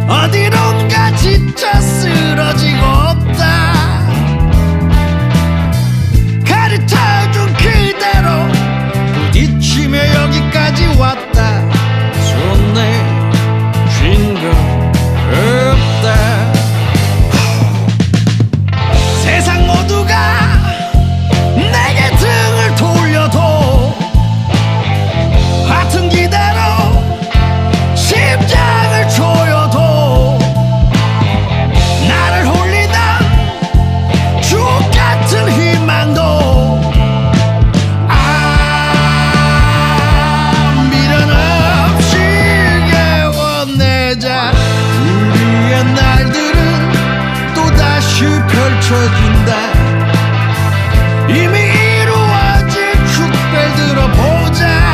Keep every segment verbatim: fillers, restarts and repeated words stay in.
어디론가 지쳐 쓰러지고 없다. 가르쳐준 그대로 부딪히며 여기까지 왔다. 손에 쥔 거 없다. 세상 모두가 내게 등을 돌려도 같은 기대로 심장을 조여도 나를 홀리던 주옥 같은 희망도 아 미련 없이 깨워내자. 우리의 날들은 또다시 펼쳐진다. 이미 이루어진 축배를 들어보자.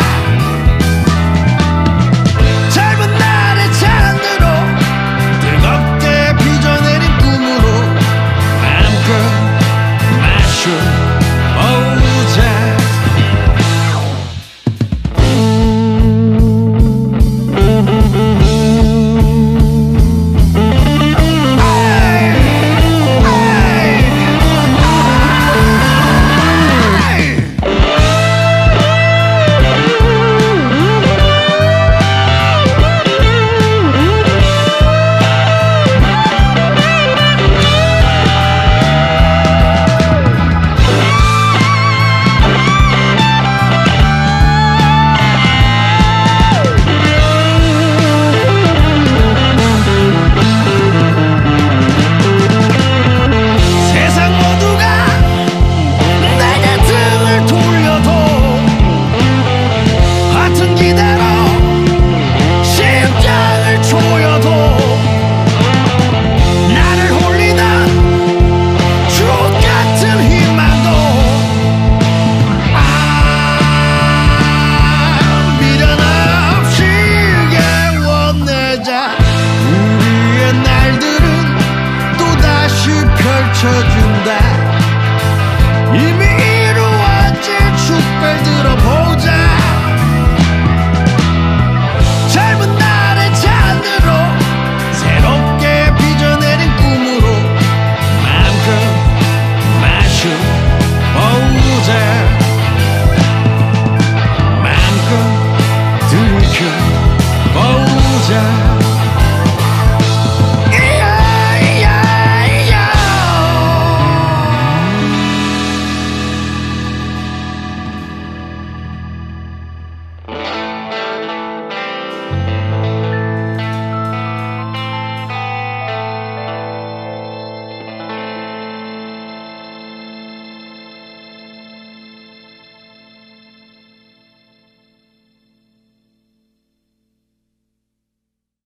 젊은 날의 잔으로 뜨겁게 빚어내린 꿈으로 마음껏 마셔보자. 세상 모두가 내게 등을 돌려도 같은 기대로 심장을 조여도 나를 홀리던 주옥 같은 희망도 아 미련 없이 깨워내자. 우리의 날들은 또다시 펼쳐져